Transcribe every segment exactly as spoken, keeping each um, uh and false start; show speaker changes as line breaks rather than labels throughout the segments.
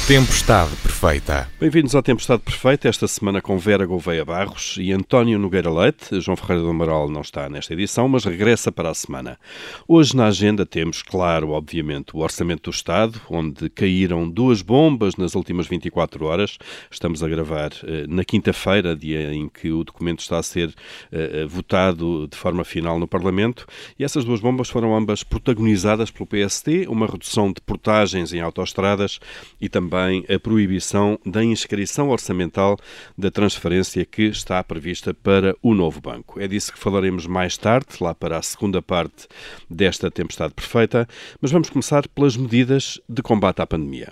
Tempestade Perfeita.
Bem-vindos ao Tempestade Perfeita, esta semana com Vera Gouveia Barros e António Nogueira Leite. João Ferreira do Amaral não está nesta edição, mas regressa para a semana. Hoje na agenda temos, claro, obviamente, o Orçamento do Estado, onde caíram duas bombas nas últimas vinte e quatro horas. Estamos a gravar eh, na quinta-feira, dia em que o documento está a ser eh, votado de forma final no Parlamento. E essas duas bombas foram ambas protagonizadas pelo P S D, uma redução de portagens em autoestradas e também a proibição da inscrição orçamental da transferência que está prevista para o novo banco. É disso que falaremos mais tarde, lá para a segunda parte desta Tempestade Perfeita, mas vamos começar pelas medidas de combate à pandemia.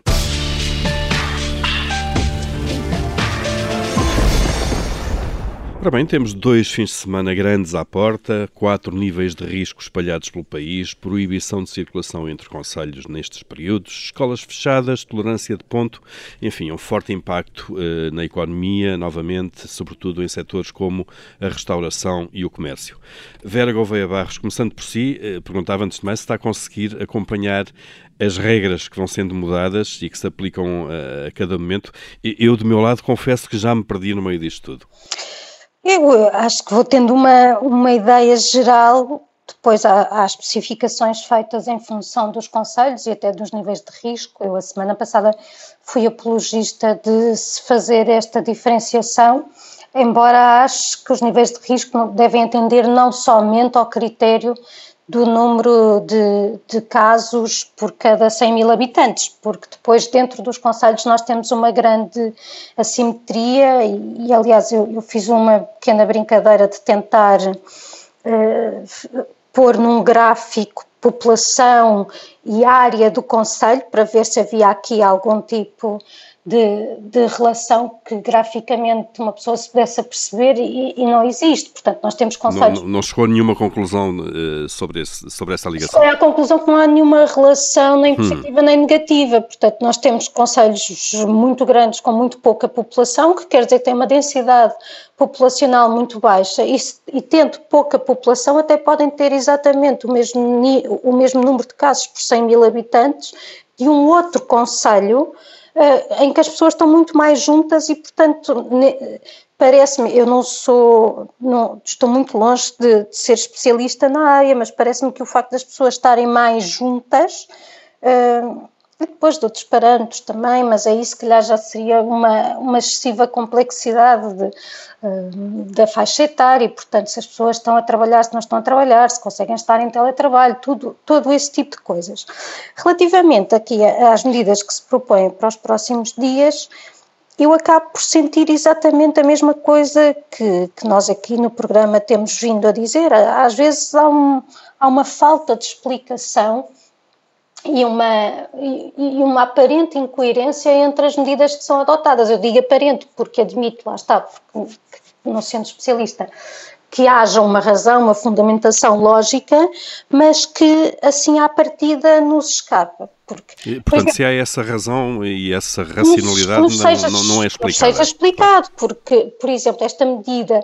Ora bem, temos dois fins de semana grandes à porta, quatro níveis de risco espalhados pelo país, proibição de circulação entre concelhos nestes períodos, escolas fechadas, tolerância de ponto, enfim, um forte impacto eh, na economia, novamente, sobretudo em setores como a restauração e o comércio. Vera Gouveia Barros, começando por si, eh, perguntava antes de mais se está a conseguir acompanhar as regras que vão sendo mudadas e que se aplicam uh, a cada momento. Eu, do meu lado, confesso que já me perdi no meio disto tudo.
Eu acho que vou tendo uma, uma ideia geral, depois há, há especificações feitas em função dos concelhos e até dos níveis de risco. Eu, a semana passada, fui apologista de se fazer esta diferenciação, embora acho que os níveis de risco devem atender não somente ao critério do número de, de casos por cada cem mil habitantes, porque depois dentro dos concelhos nós temos uma grande assimetria e, e aliás, eu, eu fiz uma pequena brincadeira de tentar uh, pôr num gráfico população e área do concelho para ver se havia aqui algum tipo de, de relação que graficamente uma pessoa se pudesse perceber e, e não existe. Portanto, nós temos concelhos...
Não, não chegou a nenhuma conclusão uh, sobre, esse, sobre essa ligação?
É a conclusão que não há nenhuma relação nem positiva hum. nem negativa. Portanto, nós temos concelhos muito grandes com muito pouca população, que quer dizer que tem uma densidade populacional muito baixa e, e tendo pouca população até podem ter exatamente o mesmo, o mesmo número de casos por cem mil habitantes de um outro concelho Uh, em que as pessoas estão muito mais juntas e, portanto, ne, parece-me, eu não sou, não, estou muito longe de, de ser especialista na área, mas parece-me que o facto das pessoas estarem mais juntas, uh, e depois de outros parâmetros também, mas aí se calhar já seria uma, uma excessiva complexidade de, uh, da faixa etária, e portanto se as pessoas estão a trabalhar, se não estão a trabalhar, se conseguem estar em teletrabalho, tudo, todo esse tipo de coisas. Relativamente aqui às medidas que se propõem para os próximos dias, eu acabo por sentir exatamente a mesma coisa que, que nós aqui no programa temos vindo a dizer. Às vezes há, um, há uma falta de explicação e uma, e, e uma aparente incoerência entre as medidas que são adotadas. Eu digo aparente porque admito, lá está, porque, não sendo especialista, que haja uma razão, uma fundamentação lógica, mas que assim à partida nos escapa. Porque,
e, portanto, pois, se há essa razão e essa racionalidade
nos, nos
não,
seja,
não, não é explicada.
Não seja explicado, porque, por exemplo, esta medida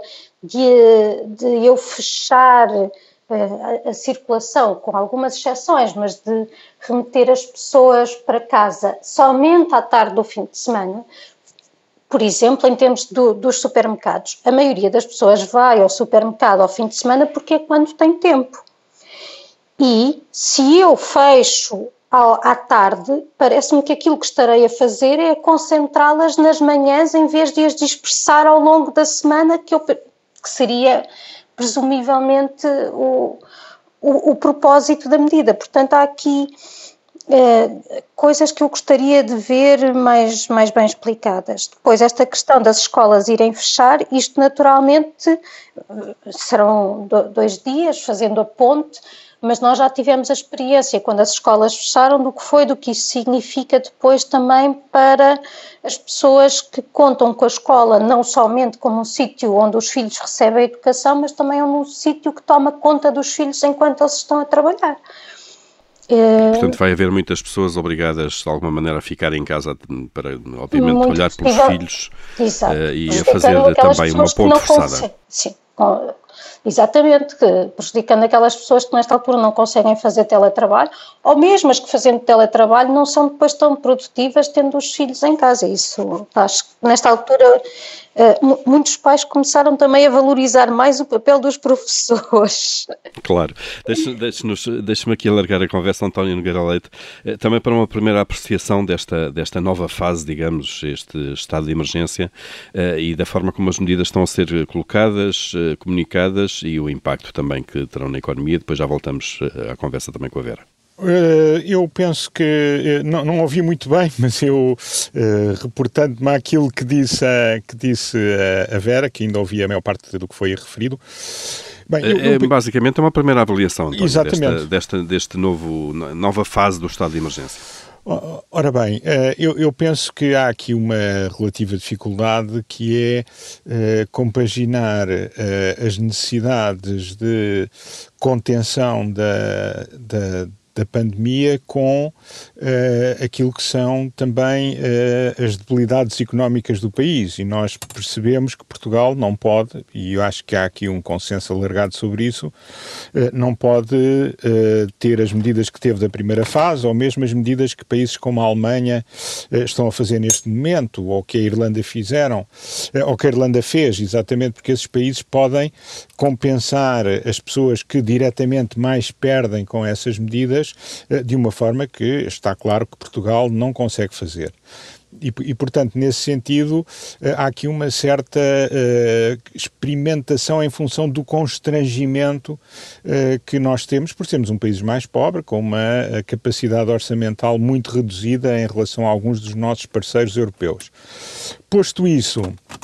de, de eu fechar A, a circulação, com algumas exceções, mas de remeter as pessoas para casa somente à tarde do fim de semana, por exemplo, em termos do, dos supermercados, a maioria das pessoas vai ao supermercado ao fim de semana porque é quando tem tempo. E se eu fecho ao, à tarde, parece-me que aquilo que estarei a fazer é concentrá-las nas manhãs em vez de as dispersar ao longo da semana, que, eu, que seria presumivelmente o, o, o propósito da medida. Portanto, há aqui eh, coisas que eu gostaria de ver mais, mais bem explicadas. Depois, esta questão das escolas irem fechar, isto naturalmente serão do, dois dias, fazendo a ponte, mas nós já tivemos a experiência, quando as escolas fecharam, do que foi, do que isso significa depois também para as pessoas que contam com a escola, não somente como um sítio onde os filhos recebem a educação, mas também um sítio que toma conta dos filhos enquanto eles estão a trabalhar.
E, portanto, vai haver muitas pessoas obrigadas, de alguma maneira, a ficar em casa para, obviamente, muito olhar pelos filhos uh, e a fazer também uma ponte forçada.
Sim, exatamente, que prejudicando aquelas pessoas que nesta altura não conseguem fazer teletrabalho, ou mesmo as que fazendo teletrabalho não são depois tão produtivas tendo os filhos em casa. Isso, acho que nesta altura muitos pais começaram também a valorizar mais o papel dos professores.
Claro. Deixe-me deixe deixe aqui alargar a conversa, António Nogueira Leite, também para uma primeira apreciação desta, desta nova fase, digamos, este estado de emergência e da forma como as medidas estão a ser colocadas, comunicadas e o impacto também que terão na economia. Depois já voltamos à conversa também com a Vera.
Uh, eu penso que, uh, não, não ouvi muito bem, mas eu, uh, reportando-me àquilo que disse, a, que disse a, a Vera, que ainda ouvi a maior parte do que foi referido.
Bem, eu, eu... É, basicamente é uma primeira avaliação, António,
Exatamente.
Desta, desta, deste novo, nova fase do estado de emergência.
Ora bem, uh, eu, eu penso que há aqui uma relativa dificuldade que é uh, compaginar uh, as necessidades de contenção da, da da pandemia com uh, aquilo que são também uh, as debilidades económicas do país, e nós percebemos que Portugal não pode, e eu acho que há aqui um consenso alargado sobre isso, uh, não pode uh, ter as medidas que teve da primeira fase, ou mesmo as medidas que países como a Alemanha uh, estão a fazer neste momento, ou que a Irlanda fizeram, uh, ou que a Irlanda fez, exatamente porque esses países podem compensar as pessoas que diretamente mais perdem com essas medidas de uma forma que está claro que Portugal não consegue fazer. E, e, portanto, nesse sentido, há aqui uma certa uh, experimentação em função do constrangimento uh, que nós temos, por sermos um país mais pobre, com uma capacidade orçamental muito reduzida em relação a alguns dos nossos parceiros europeus. Posto isso,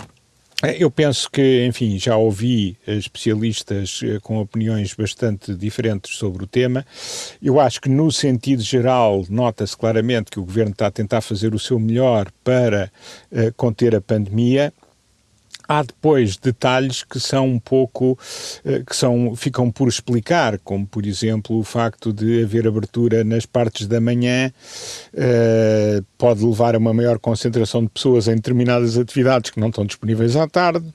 eu penso que, enfim, já ouvi especialistas com opiniões bastante diferentes sobre o tema. Eu acho que, no sentido geral, nota-se claramente que o Governo está a tentar fazer o seu melhor para uh, conter a pandemia. Há depois detalhes que são um pouco, que são, ficam por explicar, como por exemplo o facto de haver abertura nas partes da manhã, uh, pode levar a uma maior concentração de pessoas em determinadas atividades que não estão disponíveis à tarde.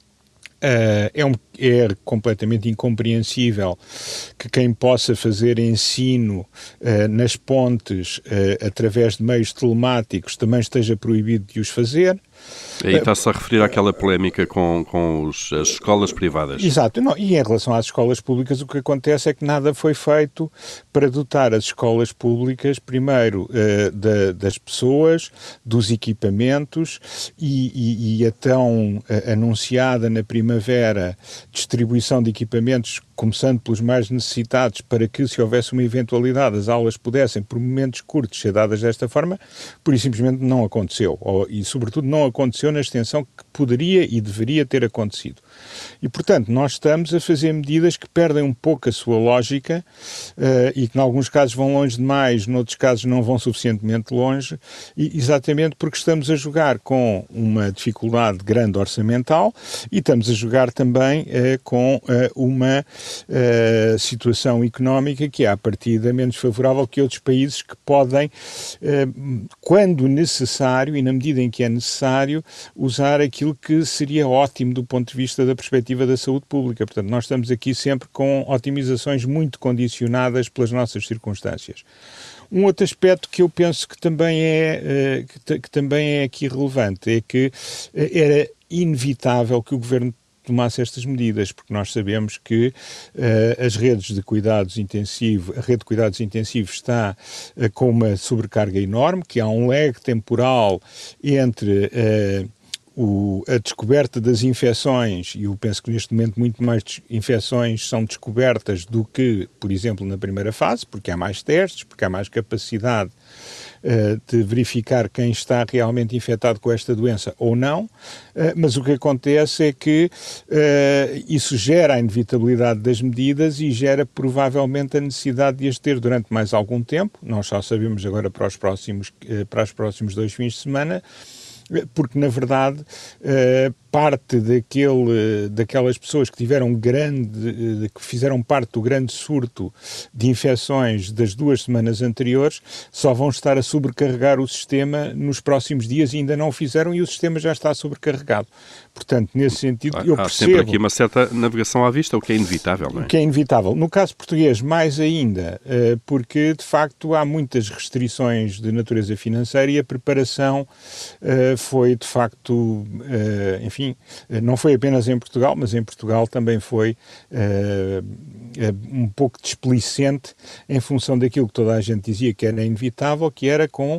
Uh, é, um, é completamente incompreensível que quem possa fazer ensino uh, nas pontes uh, através de meios telemáticos também esteja proibido de os fazer.
Aí está-se a referir àquela polémica com, com os, as escolas privadas.
Exato. Não, e em relação às escolas públicas, o que acontece é que nada foi feito para dotar as escolas públicas, primeiro, uh, da, das pessoas, dos equipamentos e, e, e a tão uh, anunciada na primavera distribuição de equipamentos, começando pelos mais necessitados, para que, se houvesse uma eventualidade, as aulas pudessem, por momentos curtos, ser dadas desta forma, por isso simplesmente não aconteceu. Ou, e, sobretudo, não aconteceu na extensão que poderia e deveria ter acontecido. E, portanto, nós estamos a fazer medidas que perdem um pouco a sua lógica uh, e que, em alguns casos, vão longe demais, noutros casos não vão suficientemente longe, e, exatamente porque estamos a jogar com uma dificuldade grande orçamental e estamos a jogar também uh, com uh, uma uh, situação económica que é, à partida, menos favorável que outros países que podem, uh, quando necessário e na medida em que é necessário, usar aquilo que seria ótimo do ponto de vista da perspectiva da saúde pública. Portanto, nós estamos aqui sempre com otimizações muito condicionadas pelas nossas circunstâncias. Um outro aspecto que eu penso que também é, que, que também é aqui relevante é que era inevitável que o Governo tomasse estas medidas, porque nós sabemos que uh, as redes de cuidados intensivos, a rede de cuidados intensivos está uh, com uma sobrecarga enorme, que há um lag temporal entre uh, o, a descoberta das infecções, e eu penso que neste momento muito mais infecções são descobertas do que, por exemplo, na primeira fase, porque há mais testes, porque há mais capacidade de verificar quem está realmente infectado com esta doença ou não, mas o que acontece é que uh, isso gera a inevitabilidade das medidas e gera provavelmente a necessidade de as ter durante mais algum tempo. Nós só sabemos agora para os próximos, uh, para os próximos dois fins de semana, porque na verdade parte daquele, daquelas pessoas que tiveram grande, que fizeram parte do grande surto de infecções das duas semanas anteriores, só vão estar a sobrecarregar o sistema nos próximos dias e ainda não o fizeram e o sistema já está sobrecarregado. Portanto, nesse sentido, eu percebo... Há
sempre aqui uma certa navegação à vista, o que é inevitável, não é?
O que é inevitável. No caso português, mais ainda, porque, de facto, há muitas restrições de natureza financeira e a preparação foi, de facto, enfim, não foi apenas em Portugal, mas em Portugal também foi um pouco displicente em função daquilo que toda a gente dizia que era inevitável, que era com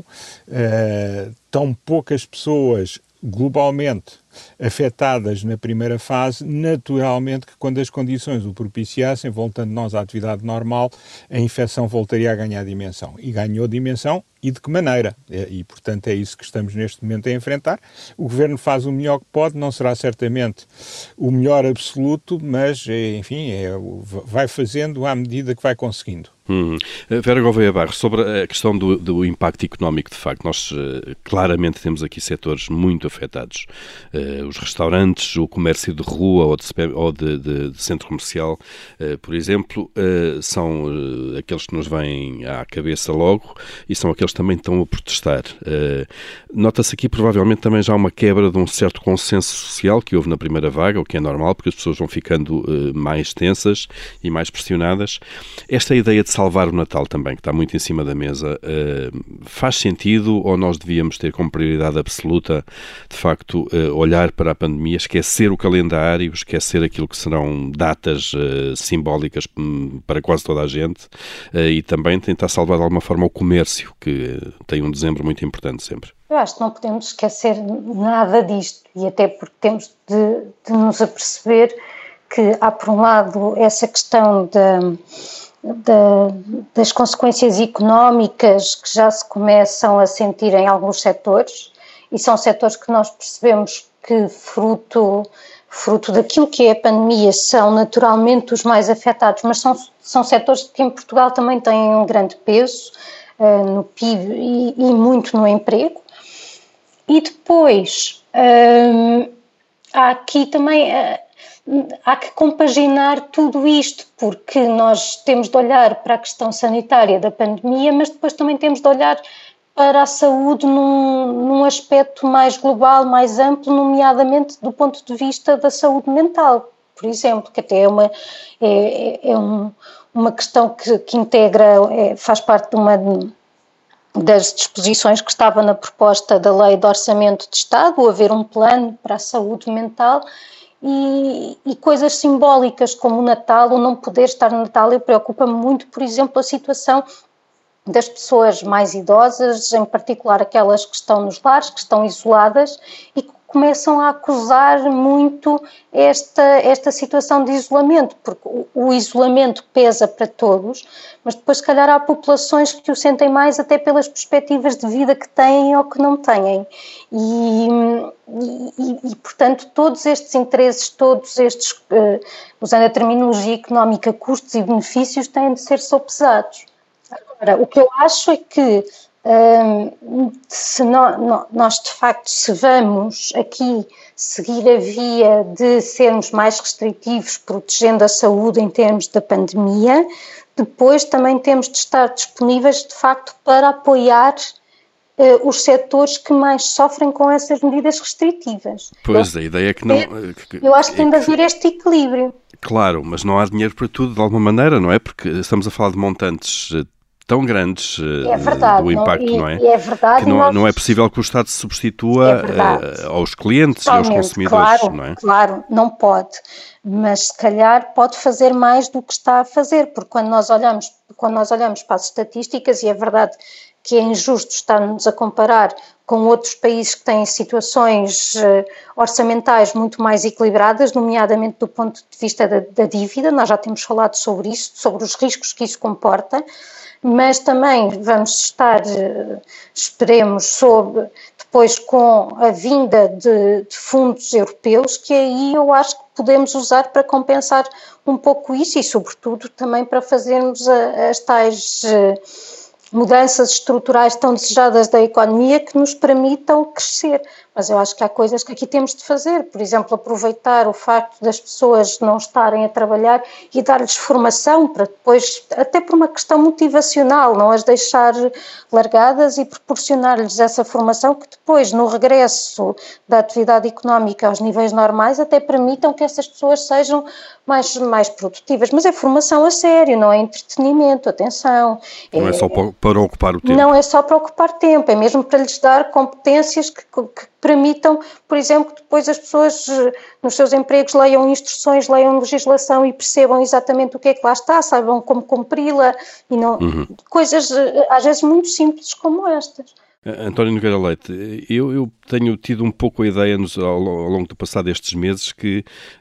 tão poucas pessoas globalmente afetadas na primeira fase, naturalmente que quando as condições o propiciassem, voltando nós à atividade normal, a infecção voltaria a ganhar dimensão. E ganhou dimensão, e de que maneira? E, portanto, é isso que estamos neste momento a enfrentar. O Governo faz o melhor que pode, não será certamente o melhor absoluto, mas, enfim, é, vai fazendo à medida que vai conseguindo.
Hum. Vera Gouveia Barros, sobre a questão do, do impacto económico, de facto, nós uh, claramente temos aqui setores muito afetados. Uh, os restaurantes, o comércio de rua ou de, ou de, de, de centro comercial, uh, por exemplo, uh, são uh, aqueles que nos vêm à cabeça logo e são aqueles que também estão a protestar. Uh, nota-se aqui provavelmente também já uma quebra de um certo consenso social que houve na primeira vaga, o que é normal, porque as pessoas vão ficando uh, mais tensas e mais pressionadas. Esta ideia de salvar o Natal também, que está muito em cima da mesa, uh, faz sentido ou nós devíamos ter como prioridade absoluta, de facto, uh, olhar para a pandemia, esquecer o calendário, esquecer aquilo que serão datas uh, simbólicas um, para quase toda a gente uh, e também tentar salvar de alguma forma o comércio, que uh, tem um dezembro muito importante sempre?
Eu acho que não podemos esquecer nada disto e até porque temos de, de nos aperceber que há, por um lado, essa questão da Da, das consequências económicas que já se começam a sentir em alguns setores, e são setores que nós percebemos que fruto, fruto daquilo que é a pandemia são naturalmente os mais afetados, mas são, são setores que em Portugal também têm um grande peso uh, no P I B e, e muito no emprego. E depois uh, há aqui também... Uh, Há que compaginar tudo isto, porque nós temos de olhar para a questão sanitária da pandemia, mas depois também temos de olhar para a saúde num, num aspecto mais global, mais amplo, nomeadamente do ponto de vista da saúde mental, por exemplo, que até é uma, é, é um, uma questão que, que integra, é, faz parte de uma das disposições que estava na proposta da Lei de Orçamento de Estado, haver um plano para a saúde mental. E, e coisas simbólicas como o Natal, ou não poder estar no Natal, eu preocupa-me muito, por exemplo, a situação das pessoas mais idosas, em particular aquelas que estão nos lares, que estão isoladas e que começam a acusar muito esta, esta situação de isolamento, porque o, o isolamento pesa para todos, mas depois se calhar há populações que o sentem mais até pelas perspectivas de vida que têm ou que não têm. E, e, e portanto, todos estes interesses, todos estes, uh, usando a terminologia económica, custos e benefícios, têm de ser sopesados. Agora, o que eu acho é que um, se no, no, nós de facto se vamos aqui seguir a via de sermos mais restritivos, protegendo a saúde em termos da pandemia, depois também temos de estar disponíveis de facto para apoiar uh, os setores que mais sofrem com essas medidas restritivas.
Pois,
eu,
a ideia é que não...
Que, eu acho que tem de haver este equilíbrio.
Claro, mas não há dinheiro para tudo de alguma maneira, não é? Porque estamos a falar de montantes tão grandes
é verdade,
do impacto,
não, e,
não é?
E é verdade.
Que não,
nós...
não é possível que o Estado se substitua é aos clientes Totalmente, e aos consumidores,
claro,
não é?
Claro, não pode, mas se calhar pode fazer mais do que está a fazer, porque quando nós olhamos, quando nós olhamos para as estatísticas, e é verdade que é injusto estarmos a comparar com outros países que têm situações uh, orçamentais muito mais equilibradas, nomeadamente do ponto de vista da, da dívida, nós já temos falado sobre isso, sobre os riscos que isso comporta, mas também vamos estar, esperemos, sob, depois com a vinda de, de fundos europeus, que aí eu acho que podemos usar para compensar um pouco isso e, sobretudo, também para fazermos a, as tais mudanças estruturais tão desejadas da economia que nos permitam crescer. Mas eu acho que há coisas que aqui temos de fazer, por exemplo, aproveitar o facto das pessoas não estarem a trabalhar e dar-lhes formação para depois, até por uma questão motivacional, não as deixar largadas e proporcionar-lhes essa formação que depois, no regresso da atividade económica aos níveis normais, até permitam que essas pessoas sejam mais, mais produtivas. Mas é formação a sério, não é entretenimento, atenção.
Não é, é só para ocupar o tempo.
Não é só para ocupar tempo, é mesmo para lhes dar competências que, que permitam, por exemplo, que depois as pessoas nos seus empregos leiam instruções, leiam legislação e percebam exatamente o que é que lá está, saibam como cumpri-la e não uhum. coisas às vezes muito simples como estas.
António Nogueira Leite, eu, eu tenho tido um pouco a ideia nos, ao, ao longo do passado destes meses que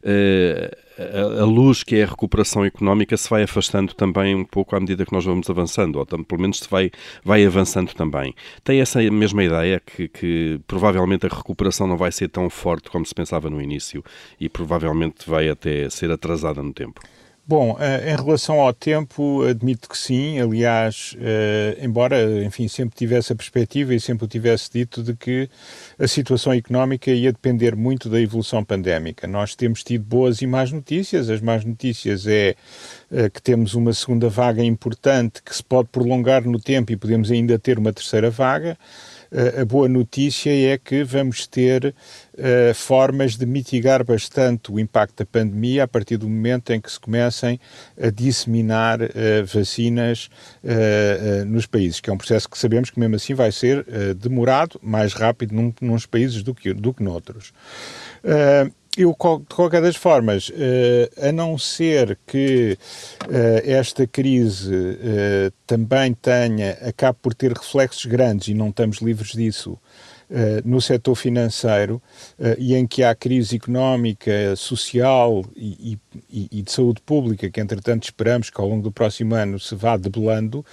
uh, a, a luz que é a recuperação económica se vai afastando também um pouco à medida que nós vamos avançando, ou pelo menos se vai, vai avançando também. Tem essa mesma ideia que, que provavelmente a recuperação não vai ser tão forte como se pensava no início e provavelmente vai até ser atrasada no tempo?
Bom, em relação ao tempo, admito que sim. Aliás, embora, enfim, sempre tivesse a perspectiva e sempre o tivesse dito de que a situação económica ia depender muito da evolução pandémica. Nós temos tido boas e más notícias. As más notícias é que temos uma segunda vaga importante que se pode prolongar no tempo e podemos ainda ter uma terceira vaga. A boa notícia é que vamos ter uh, formas de mitigar bastante o impacto da pandemia a partir do momento em que se comecem a disseminar uh, vacinas uh, uh, nos países, que é um processo que sabemos que mesmo assim vai ser uh, demorado, mais rápido num, nos países do que, do que noutros. Uh, Eu, de qualquer das formas, a não ser que esta crise também tenha, acabe por ter reflexos grandes, e não estamos livres disso, no setor financeiro, e em que há crise económica, social e, e, e de saúde pública, que entretanto esperamos que ao longo do próximo ano se vá debelando,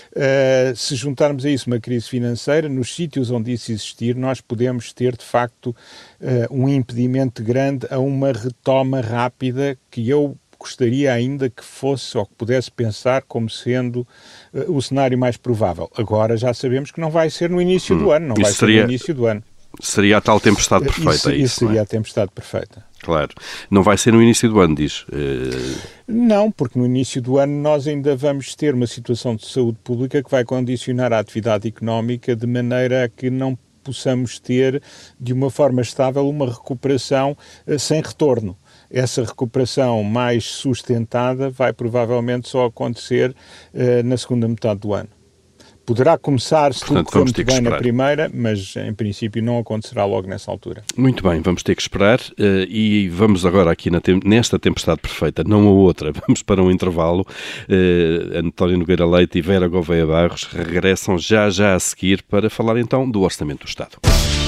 se juntarmos a isso uma crise financeira, nos sítios onde isso existir, nós podemos ter de facto um impedimento grande a uma retoma rápida que eu gostaria ainda que fosse ou que pudesse pensar como sendo uh, o cenário mais provável. Agora já sabemos que não vai ser no início hum, do ano, não vai
seria,
ser no início do ano.
Seria a tal tempestade perfeita,
isso,
é isso,
isso seria
não é?
a tempestade perfeita.
Claro. Não vai ser no início do ano, diz? Uh...
Não, porque no início do ano nós ainda vamos ter uma situação de saúde pública que vai condicionar a atividade económica de maneira a que não possamos ter, de uma forma estável, uma recuperação uh, sem retorno. Essa recuperação mais sustentada vai provavelmente só acontecer uh, na segunda metade do ano. Poderá começar, se tudo correr muito bem na primeira, mas em princípio não acontecerá logo nessa altura.
Muito bem, vamos ter que esperar uh, e vamos agora aqui na tem- nesta tempestade perfeita, não a outra, vamos para um intervalo. Uh, António Nogueira Leite e Vera Gouveia Barros regressam já já a seguir para falar então do Orçamento do Estado.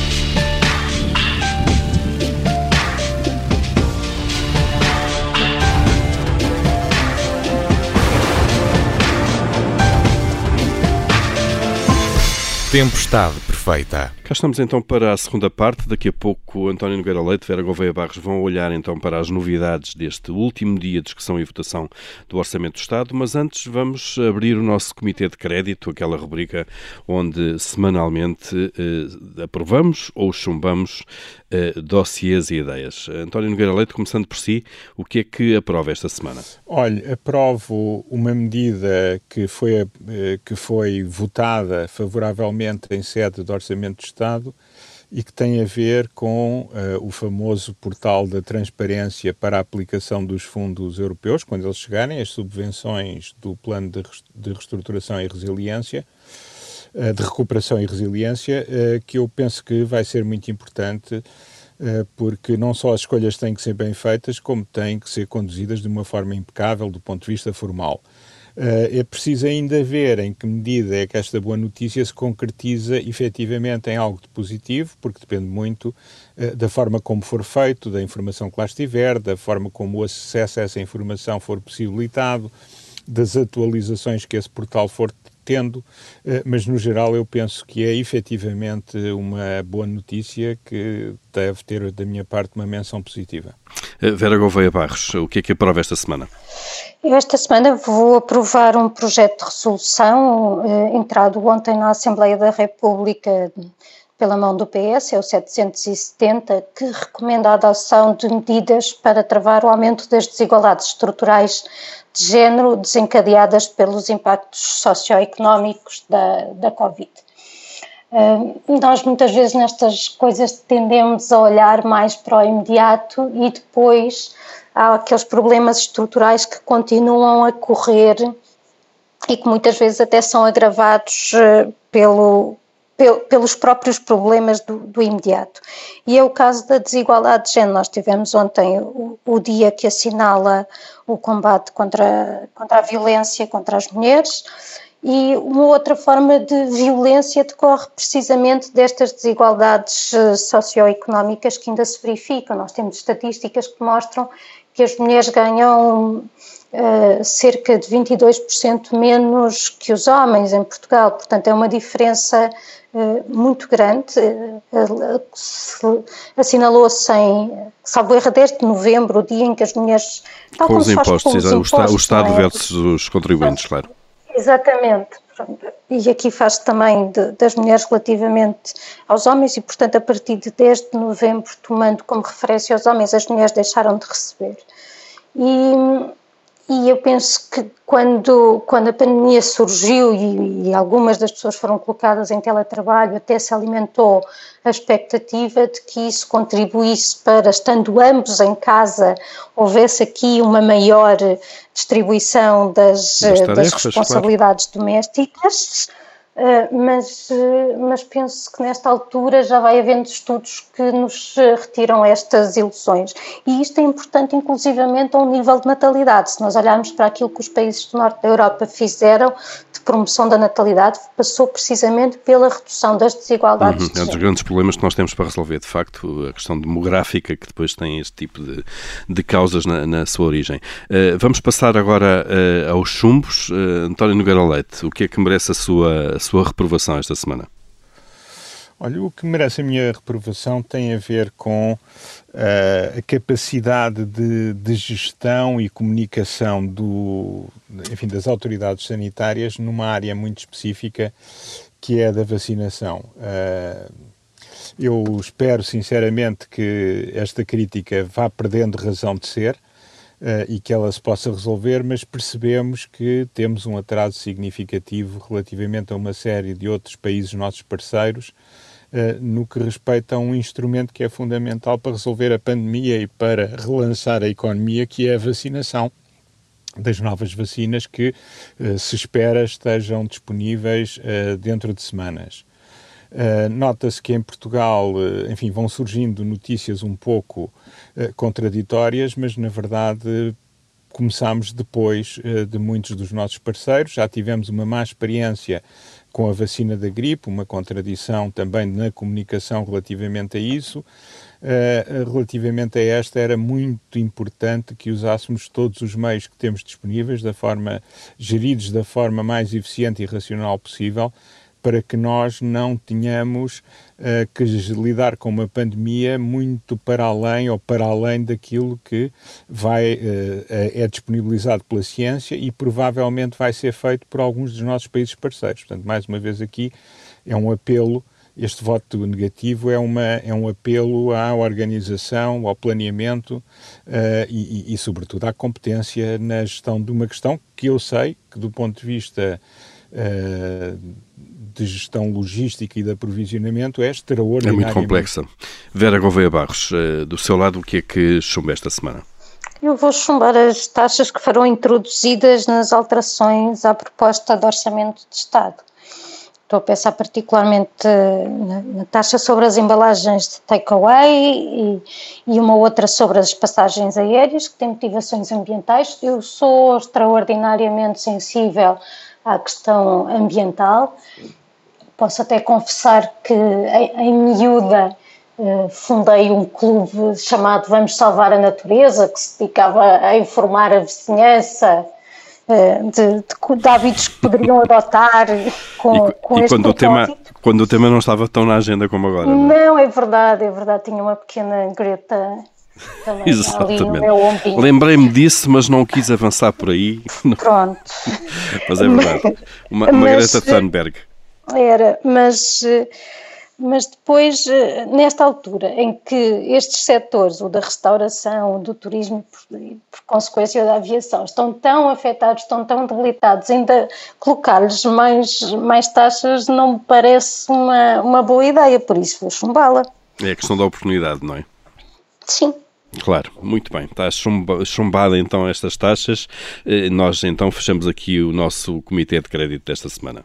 Tempestade perfeita.
Cá estamos então para a segunda parte. Daqui a pouco António Nogueira Leite e Vera Gouveia Barros vão olhar então para as novidades deste último dia de discussão e votação do Orçamento do Estado, mas antes vamos abrir o nosso Comitê de Crédito, aquela rubrica onde semanalmente eh, aprovamos ou chumbamos eh, dossiês e ideias. António Nogueira Leite, começando por si, o que é que aprova esta semana?
Olha, aprovo uma medida que foi, que foi votada favoravelmente em sede do Orçamento do Estado e que tem a ver com uh, o famoso portal da transparência para a aplicação dos fundos europeus, quando eles chegarem, as subvenções do Plano de, de Reestruturação e Resiliência, uh, de Recuperação e Resiliência, uh, que eu penso que vai ser muito importante, uh, porque não só as escolhas têm que ser bem feitas, como têm que ser conduzidas de uma forma impecável do ponto de vista formal. Uh, é preciso ainda ver em que medida é que esta boa notícia se concretiza efetivamente em algo de positivo, porque depende muito uh, da forma como for feito, da informação que lá estiver, da forma como o acesso a essa informação for possibilitado, das atualizações que esse portal for tendo, uh, mas no geral eu penso que é efetivamente uma boa notícia que deve ter da minha parte uma menção positiva.
Vera Gouveia Barros, o que é que aprova esta semana?
Eu esta semana vou aprovar um projeto de resolução eh, entrado ontem na Assembleia da República pela mão do P S, é o setecentos e setenta, que recomenda a adoção de medidas para travar o aumento das desigualdades estruturais de género desencadeadas pelos impactos socioeconómicos da, da Covid. Uh, nós muitas vezes nestas coisas tendemos a olhar mais para o imediato e depois há aqueles problemas estruturais que continuam a correr e que muitas vezes até são agravados uh, pelo, pel, pelos próprios problemas do, do imediato. E é o caso da desigualdade de género. Nós tivemos ontem o, o dia que assinala o combate contra, contra a violência contra as mulheres. E uma outra forma de violência decorre precisamente destas desigualdades socioeconómicas que ainda se verificam. Nós temos estatísticas que mostram que as mulheres ganham uh, cerca de vinte e dois por cento menos que os homens em Portugal. Portanto, é uma diferença uh, muito grande. Uh, uh, Assinalou-se em, salvo erro, desde novembro, o dia em que as mulheres...
Com os impostos, com os
impostos,
o Estado, o Estado
é?
versus os contribuintes, claro.
Exatamente, e aqui faz também de, das mulheres relativamente aos homens e, portanto, a partir de dez de novembro, tomando como referência os homens, as mulheres deixaram de receber. E, e eu penso que quando, quando a pandemia surgiu e, e algumas das pessoas foram colocadas em teletrabalho, até se alimentou a expectativa de que isso contribuísse para, estando ambos em casa, houvesse aqui uma maior distribuição das, das, tarefas, das responsabilidades claro. domésticas, mas, mas penso que nesta altura já vai havendo estudos que nos retiram estas ilusões. E isto é importante inclusivamente a um nível de natalidade. Se nós olharmos para aquilo que os países do norte da Europa fizeram de promoção da natalidade, passou precisamente pela redução das desigualdades.
Uhum, é um dos grandes problemas que nós temos para resolver, de facto, a questão demográfica que depois tem este tipo de, de causas na, na sua origem. Uh, vamos passar agora uh, aos chumbos. Uh, António Nogueira Leite, o que é que merece a sua, a sua reprovação esta semana?
Olha, o que merece a minha reprovação tem a ver com uh, a capacidade de, de gestão e comunicação do, enfim, das autoridades sanitárias numa área muito específica que é a da vacinação. Uh, eu espero sinceramente que esta crítica vá perdendo razão de ser uh, e que ela se possa resolver, mas percebemos que temos um atraso significativo relativamente a uma série de outros países nossos parceiros Uh, no que respeita a um instrumento que é fundamental para resolver a pandemia e para relançar a economia, que é a vacinação das novas vacinas que uh, se espera estejam disponíveis uh, dentro de semanas. Uh, nota-se que em Portugal, uh, enfim, vão surgindo notícias um pouco uh, contraditórias, mas na verdade começámos depois uh, de muitos dos nossos parceiros. Já tivemos uma má experiência com a vacina da gripe, uma contradição também na comunicação relativamente a isso. Uh, relativamente a esta, era muito importante que usássemos todos os meios que temos disponíveis, da forma, geridos da forma mais eficiente e racional possível, para que nós não tenhamos uh, que lidar com uma pandemia muito para além ou para além daquilo que vai, uh, é disponibilizado pela ciência e provavelmente vai ser feito por alguns dos nossos países parceiros. Portanto, mais uma vez aqui é um apelo, este voto negativo é, uma, é um apelo à organização, ao planeamento uh, e, e, e, sobretudo, à competência na gestão de uma questão que eu sei que, do ponto de vista uh, de gestão logística e de aprovisionamento é extraordinariamente...
É muito complexa. Vera Gouveia Barros, do seu lado, o que é que chumba esta semana?
Eu vou chumbar as taxas que foram introduzidas nas alterações à proposta de orçamento de Estado. Estou a pensar particularmente na, na taxa sobre as embalagens de takeaway e, e uma outra sobre as passagens aéreas, que tem motivações ambientais. Eu sou extraordinariamente sensível à questão ambiental. Posso até confessar que, em, em miúda, eh, fundei um clube chamado Vamos Salvar a Natureza, que se dedicava a informar a vizinhança eh, de, de, de hábitos que poderiam adotar com,
e,
com
e
este
quando
propósito.
o tema Quando o tema não estava tão na agenda como agora. Não,
não é verdade, é verdade. Tinha uma pequena greta também ali no meu ombrinho.
Lembrei-me disso, mas não quis avançar por aí.
Pronto.
Mas é verdade. Uma, uma mas, Greta Thunberg.
Era, mas, mas depois, nesta altura em que estes setores, o da restauração, o do turismo, por, por consequência da aviação, estão tão afetados, estão tão debilitados, ainda colocar-lhes mais, mais taxas não me parece uma, uma boa ideia, por isso vou chumbá-la.
É a questão da oportunidade, não é?
Sim.
Claro, muito bem. Está chumba, chumbada então estas taxas. Nós então fechamos aqui o nosso Comitê de Crédito desta semana.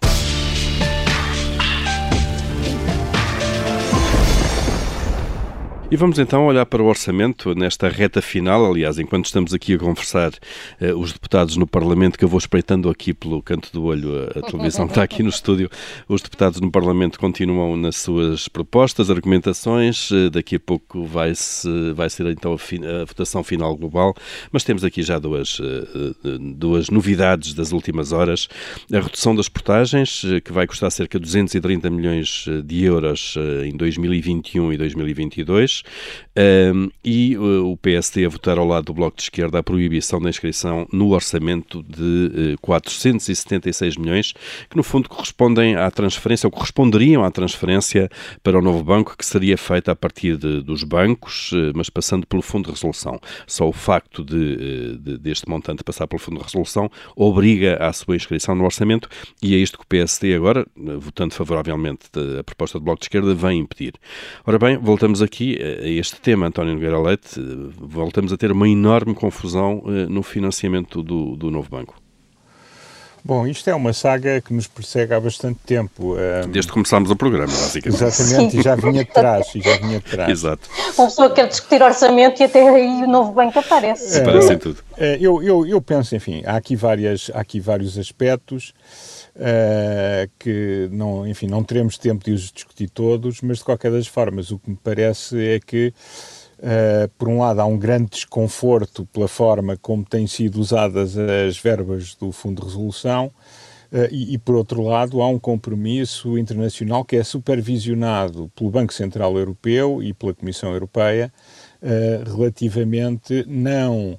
E vamos então olhar para o orçamento nesta reta final. Aliás, enquanto estamos aqui a conversar, eh, os deputados no Parlamento, que eu vou espreitando aqui pelo canto do olho, a, a televisão está aqui no estúdio, os deputados no Parlamento continuam nas suas propostas, argumentações. Eh, daqui a pouco vai-se, vai ser então a, fi, a votação final global, mas temos aqui já duas, eh, duas novidades das últimas horas. A redução das portagens, eh, que vai custar cerca de duzentos e trinta milhões de euros eh, em dois mil e vinte e um e dois mil e vinte e dois. Um, e uh, o P S D a votar ao lado do Bloco de Esquerda a proibição da inscrição no orçamento de uh, quatrocentos e setenta e seis milhões, que no fundo correspondem à transferência, ou corresponderiam à transferência para o novo banco, que seria feita a partir de, dos bancos, uh, mas passando pelo Fundo de Resolução. Só o facto de, de, deste montante passar pelo Fundo de Resolução obriga à sua inscrição no orçamento, e é isto que o P S D agora, uh, votando favoravelmente a proposta do Bloco de Esquerda, vem impedir. Ora bem, voltamos aqui a este tema, António Nogueira Leite. Voltamos a ter uma enorme confusão no financiamento do, do novo banco.
Bom, isto é uma saga que nos persegue há bastante tempo.
Desde que começámos o programa, basicamente.
Exatamente, Sim. e já vinha de trás, e já vinha de trás.
Exato.
Uma pessoa quer discutir orçamento e até aí o novo banco aparece.
Aparece em tudo.
Eu, eu, eu penso, enfim, há aqui, várias, há aqui vários aspectos uh, que, não, enfim, não teremos tempo de os discutir todos, mas de qualquer das formas o que me parece é que Uh, por um lado, há um grande desconforto pela forma como têm sido usadas as verbas do Fundo de Resolução uh, e, e, por outro lado, há um compromisso internacional que é supervisionado pelo Banco Central Europeu e pela Comissão Europeia uh, relativamente não, uh,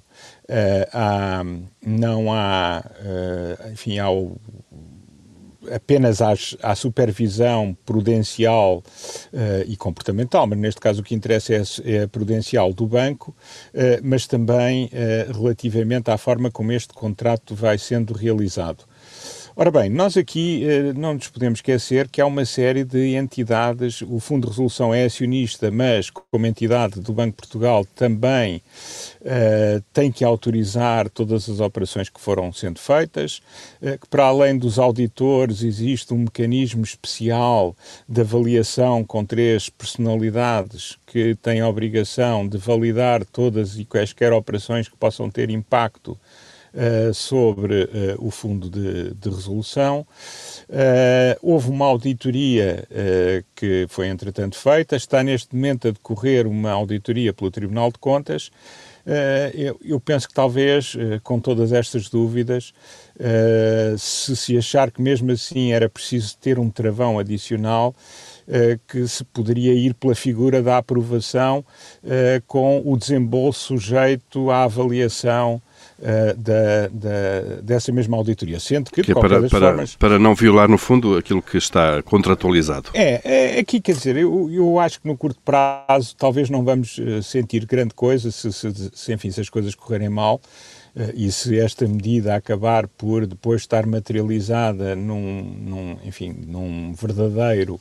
à, não há, uh, enfim, ao apenas às, à supervisão prudencial uh, e comportamental, mas neste caso o que interessa é, é a prudencial do banco, uh, mas também uh, relativamente à forma como este contrato vai sendo realizado. Ora bem, nós aqui uh, não nos podemos esquecer que há uma série de entidades, o Fundo de Resolução é acionista, mas como entidade do Banco de Portugal também uh, tem que autorizar todas as operações que foram sendo feitas, uh, que para além dos auditores existe um mecanismo especial de avaliação com três personalidades que têm a obrigação de validar todas e quaisquer operações que possam ter impacto Uh, sobre uh, o Fundo de, de Resolução. Uh, houve uma auditoria uh, que foi entretanto feita, está neste momento a decorrer uma auditoria pelo Tribunal de Contas. Uh, eu, eu penso que talvez, uh, com todas estas dúvidas, uh, se se achar que mesmo assim era preciso ter um travão adicional, Uh, que se poderia ir pela figura da aprovação uh, com o desembolso sujeito à avaliação uh, da, da, dessa mesma auditoria. Sendo que,
que é
de
para,
das
para,
formas...
para não violar, no fundo, aquilo que está contratualizado.
É, é aqui, quer dizer, eu, eu acho que no curto prazo talvez não vamos uh, sentir grande coisa se, se, se, enfim, se as coisas correrem mal. Uh, e se esta medida acabar por depois estar materializada num, num, enfim, num verdadeiro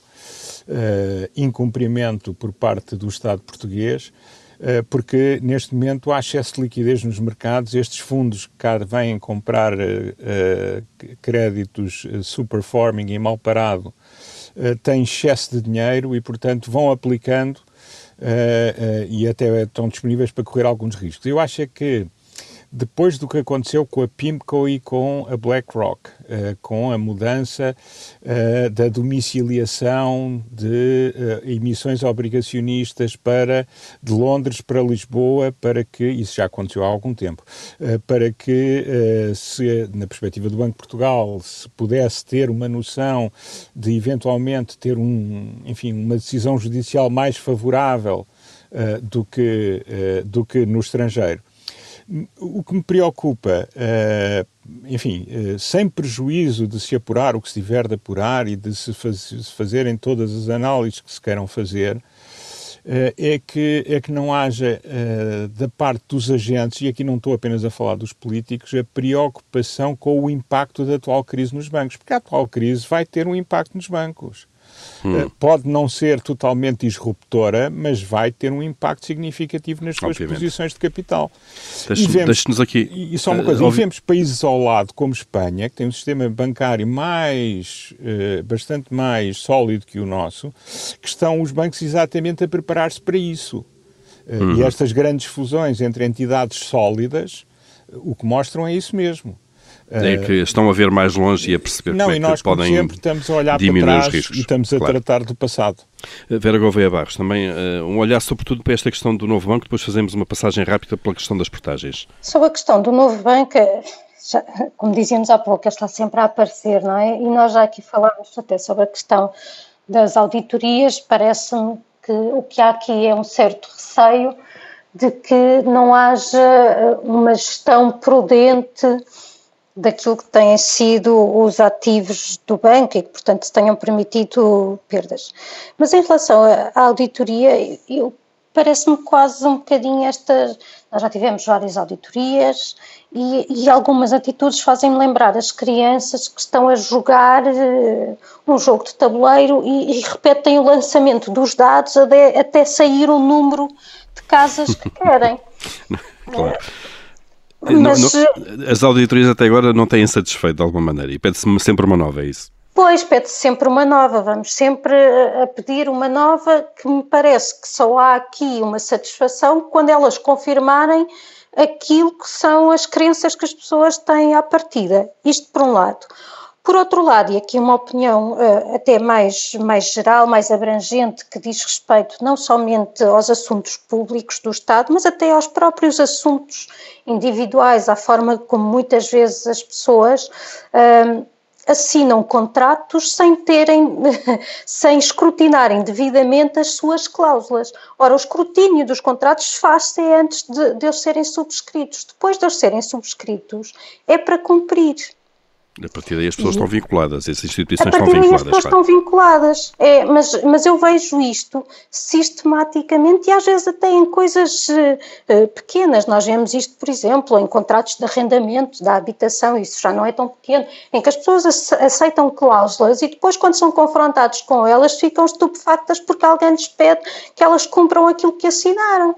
uh, incumprimento por parte do Estado português, uh, porque neste momento há excesso de liquidez nos mercados, estes fundos que cá vêm comprar uh, uh, créditos uh, superforming e mal parado uh, têm excesso de dinheiro e, portanto, vão aplicando uh, uh, e até estão disponíveis para correr alguns riscos. Eu acho é que depois do que aconteceu com a PIMCO e com a BlackRock, uh, com a mudança uh, da domiciliação de uh, emissões obrigacionistas para, de Londres para Lisboa, para que, isso já aconteceu há algum tempo, uh, para que, uh, se, na perspectiva do Banco de Portugal, se pudesse ter uma noção de eventualmente ter um, enfim, uma decisão judicial mais favorável uh, do que, uh, do que no estrangeiro. O que me preocupa, uh, enfim, uh, sem prejuízo de se apurar o que se tiver de apurar e de se, faz, se fazerem todas as análises que se queiram fazer, uh, é, que, é que não haja, uh, da parte dos agentes, e aqui não estou apenas a falar dos políticos, a preocupação com o impacto da atual crise nos bancos, porque a atual crise vai ter um impacto nos bancos. Hum. Pode não ser totalmente disruptora, mas vai ter um impacto significativo nas suas Obviamente. posições de capital.
Deixe-nos aqui...
E só uma coisa, uh, e vemos países ao lado, como Espanha, que tem um sistema bancário mais, uh, bastante mais sólido que o nosso, que estão os bancos exatamente a preparar-se para isso. Uh, uhum. E estas grandes fusões entre entidades sólidas, uh, o que mostram é isso mesmo.
É que estão a ver mais longe e a perceber
não,
como é
e nós,
que podem
sempre, estamos a olhar
diminuir
para trás
os riscos.
E estamos a claro. tratar do passado.
Vera Gouveia Barros, também uh, um olhar sobretudo para esta questão do novo banco, depois fazemos uma passagem rápida pela questão das portagens.
Sobre a questão do novo banco, já, como dizíamos há pouco, está sempre a aparecer, não é? E nós já aqui falámos até sobre a questão das auditorias, parece-me que o que há aqui é um certo receio de que não haja uma gestão prudente daquilo que têm sido os ativos do banco e que, portanto, se tenham permitido perdas. Mas em relação à auditoria, eu, parece-me quase um bocadinho esta... Nós já tivemos várias auditorias e, e algumas atitudes fazem-me lembrar as crianças que estão a jogar uh, um jogo de tabuleiro e, e repetem o lançamento dos dados até, até sair o número de casas que querem.
Claro. Mas, não, não, as auditorias até agora não têm satisfeito de alguma maneira e pede-se sempre uma nova, é isso?
Pois, pede-se sempre uma nova, vamos sempre a pedir uma nova, que me parece que só há aqui uma satisfação quando elas confirmarem aquilo que são as crenças que as pessoas têm à partida, isto por um lado. Por outro lado, e aqui uma opinião uh, até mais, mais geral, mais abrangente, que diz respeito não somente aos assuntos públicos do Estado, mas até aos próprios assuntos individuais, à forma como muitas vezes as pessoas uh, assinam contratos sem terem, sem escrutinarem devidamente as suas cláusulas. Ora, o escrutínio dos contratos faz-se antes de, de eles serem subscritos. Depois de eles serem subscritos, é para cumprir.
A partir daí as pessoas e, estão vinculadas, as instituições estão
A
vinculadas.
partir daí as pessoas
claro.
estão vinculadas, é, mas, mas eu vejo isto sistematicamente e às vezes até em coisas uh, pequenas. Nós vemos isto, por exemplo, em contratos de arrendamento da habitação, isso já não é tão pequeno, em que as pessoas aceitam cláusulas e depois quando são confrontados com elas ficam estupefactas porque alguém lhes pede que elas cumpram aquilo que assinaram.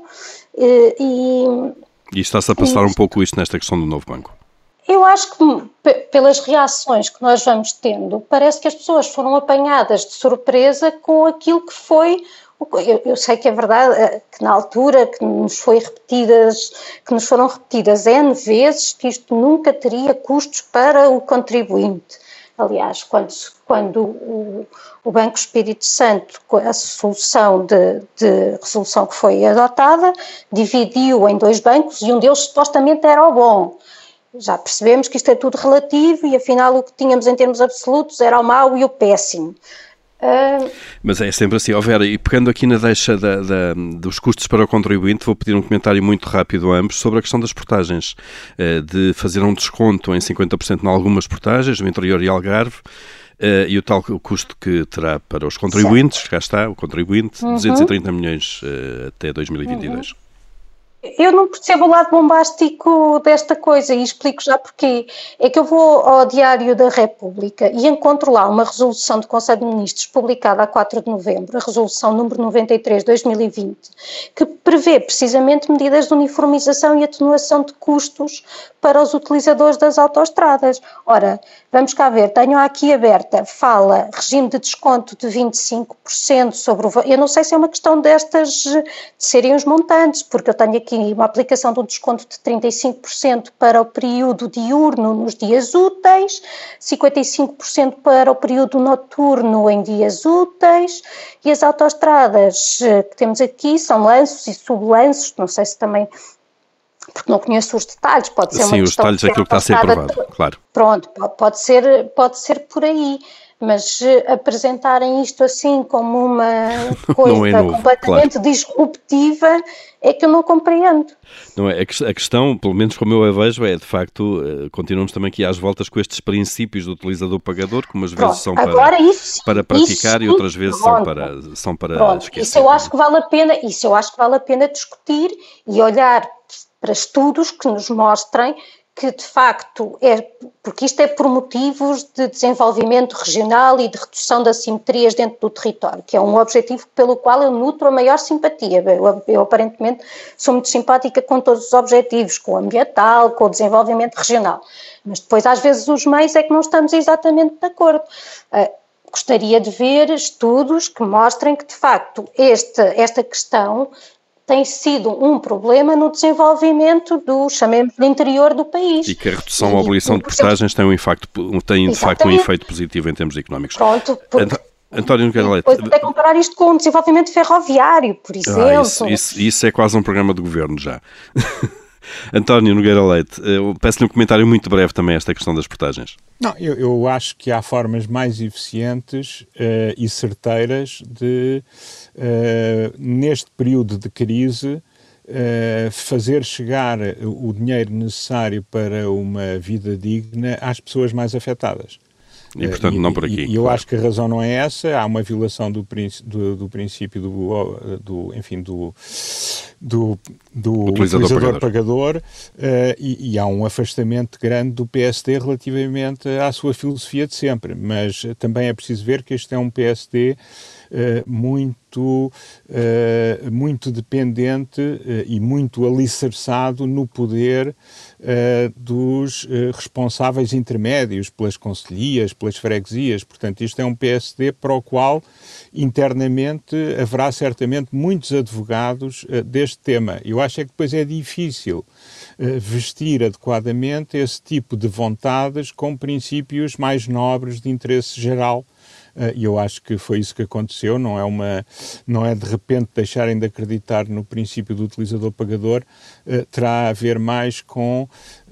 E, e,
e está-se a passar e, um pouco isto nesta questão do novo banco?
Eu acho que, pelas reações que nós vamos tendo, parece que as pessoas foram apanhadas de surpresa com aquilo que foi... Eu, eu sei que é verdade, que na altura que nos, foi repetidas, que nos foram repetidas N vezes, que isto nunca teria custos para o contribuinte. Aliás, quando, quando o, o Banco Espírito Santo, a solução de, de resolução que foi adotada, dividiu em dois bancos e um deles supostamente era o bom. Já percebemos que isto é tudo relativo e afinal o que tínhamos em termos absolutos era o mau e o péssimo. Uh...
Mas é sempre assim, ó Vera, e pegando aqui na deixa da, da, dos custos para o contribuinte, vou pedir um comentário muito rápido a ambos sobre a questão das portagens, uh, de fazer um desconto em cinquenta por cento em algumas portagens, no interior e Algarve, uh, e o tal custo que terá para os contribuintes, certo. Cá está, o contribuinte, uhum. duzentos e trinta milhões uh, até dois mil e vinte e dois.
Uhum. Eu não percebo o lado bombástico desta coisa e explico já porquê. É que eu vou ao Diário da República e encontro lá uma resolução do Conselho de Ministros publicada a quatro de novembro, a resolução número noventa e três de dois mil e vinte, que prevê precisamente medidas de uniformização e atenuação de custos para os utilizadores das autoestradas. Ora, vamos cá ver, tenho aqui aberta, fala regime de desconto de vinte e cinco por cento sobre o... Eu não sei se é uma questão destas de serem os montantes, porque eu tenho aqui uma aplicação de um desconto de trinta e cinco por cento para o período diurno nos dias úteis, cinquenta e cinco por cento para o período noturno em dias úteis, e as autoestradas que temos aqui são lanços e sublanços, não sei se também... porque não conheço os detalhes, pode ser
Sim,
uma
os
questão...
Sim, os detalhes é aquilo que está a ser aprovado, claro.
Pronto, pode ser, pode ser por aí, mas uh, apresentarem isto assim como uma coisa
é novo,
completamente
claro.
disruptiva é que eu não compreendo.
Não é? A questão, pelo menos como eu a vejo, é de facto, continuamos também aqui às voltas com estes princípios do utilizador-pagador, que umas vezes
Pronto,
são para,
agora isso,
para praticar
isso,
e outras vezes
pronto,
são para, são para
pronto,
esquecer.
Isso eu acho que vale a pena, isso eu acho que vale a pena discutir e olhar para estudos que nos mostrem que de facto é, porque isto é por motivos de desenvolvimento regional e de redução de assimetrias dentro do território, que é um objetivo pelo qual eu nutro a maior simpatia. Eu, eu aparentemente sou muito simpática com todos os objetivos, com o ambiental, com o desenvolvimento regional, mas depois às vezes os meios é que não estamos exatamente de acordo. Uh, gostaria de ver estudos que mostrem que de facto esta, esta questão tem sido um problema no desenvolvimento do, chamemos, do interior do país.
E que a redução ou a abolição de portagens tem, um impacto, tem de facto um efeito positivo em termos económicos.
Pronto, porque...
António Nogueira Leite.
Depois até comparar isto com o desenvolvimento ferroviário, por exemplo.
Ah, isso, isso, isso é quase um programa de governo já. António Nogueira Leite, peço-lhe um comentário muito breve também a esta questão das portagens.
Não, eu, eu acho que há formas mais eficientes uh, e certeiras de, uh, neste período de crise, uh, fazer chegar o dinheiro necessário para uma vida digna às pessoas mais afetadas.
E, portanto, não por aqui.
E, e eu claro. acho que a razão não é essa. Há uma violação do, do, do princípio do, do, enfim, do, do, do utilizador-pagador uh, e, e há um afastamento grande do P S D relativamente à sua filosofia de sempre. Mas uh, também é preciso ver que este é um P S D uh, muito, uh, muito dependente uh, e muito alicerçado no poder Uh, dos uh, responsáveis intermédios, pelas concelhias, pelas freguesias. Portanto, isto é um P S D para o qual internamente haverá certamente muitos advogados uh, deste tema. Eu acho é que depois é difícil uh, vestir adequadamente esse tipo de vontades com princípios mais nobres de interesse geral. E eu acho que foi isso que aconteceu, não é, uma, não é de repente deixarem de acreditar no princípio do utilizador-pagador, uh, terá a ver mais com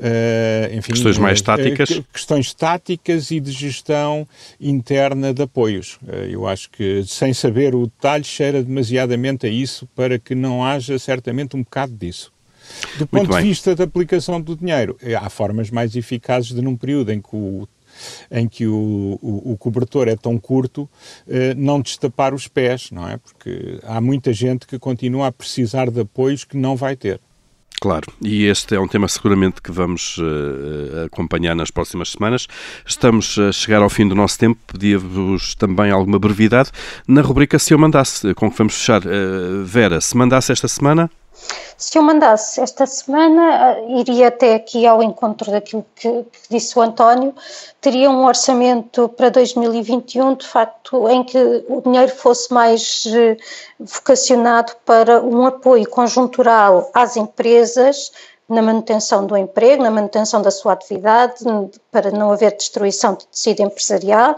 uh, enfim,
questões mais
uh,
táticas.
Uh, questões táticas e de gestão interna de apoios. Uh, eu acho que, sem saber o detalhe, cheira demasiadamente a isso para que não haja certamente um bocado disso. Do ponto de vista da aplicação do dinheiro, há formas mais eficazes de, num período em que o em que o, o, o cobertor é tão curto, eh, não destapar os pés, não é? Porque há muita gente que continua a precisar de apoios que não vai ter.
Claro, e este é um tema seguramente que vamos uh, acompanhar nas próximas semanas. Estamos a chegar ao fim do nosso tempo, pedia-vos também alguma brevidade. Na rubrica Se Eu Mandasse, com que vamos fechar, uh, Vera, se mandasse esta semana?
Se eu mandasse esta semana, iria até aqui ao encontro daquilo que, que disse o António, teria um orçamento para dois mil e vinte e um, de facto, em que o dinheiro fosse mais eh, vocacionado para um apoio conjuntural às empresas na manutenção do emprego, na manutenção da sua atividade, para não haver destruição de tecido empresarial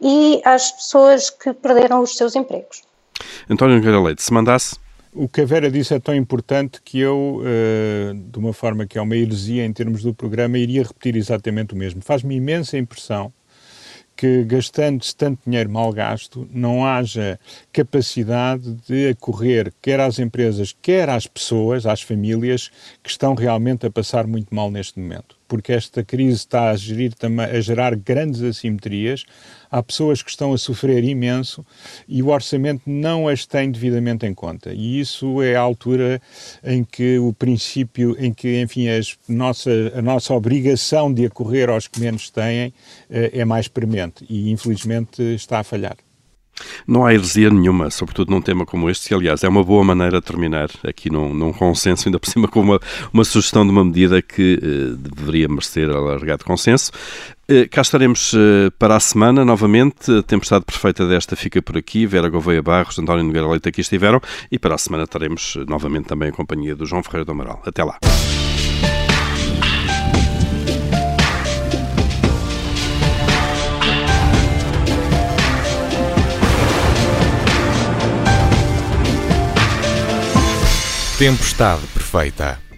e às pessoas que perderam os seus empregos.
António Nogueira Leite, se mandasse?
O que a Vera disse é tão importante que eu, uh, de uma forma que é uma heresia em termos do programa, iria repetir exatamente o mesmo. Faz-me imensa impressão que, gastando-se tanto dinheiro mal gasto, não haja capacidade de acorrer quer às empresas, quer às pessoas, às famílias, que estão realmente a passar muito mal neste momento. Porque esta crise está a, gerir, a gerar grandes assimetrias, há pessoas que estão a sofrer imenso e o orçamento não as tem devidamente em conta. E isso é a altura em que o princípio, em que, enfim, as nossa, a nossa obrigação de acorrer aos que menos têm é mais premente e, infelizmente, está a falhar.
Não há heresia nenhuma, sobretudo num tema como este, que, aliás, é uma boa maneira de terminar aqui num, num consenso, ainda por cima com uma, uma sugestão de uma medida que eh, deveria merecer alargado consenso. Eh, cá estaremos eh, para a semana, novamente. A tempestade perfeita desta fica por aqui. Vera Gouveia Barros, António Nogueira Leite aqui estiveram e para a semana estaremos eh, novamente também em companhia do João Ferreira do Amaral. Até lá.
Tempestade perfeita.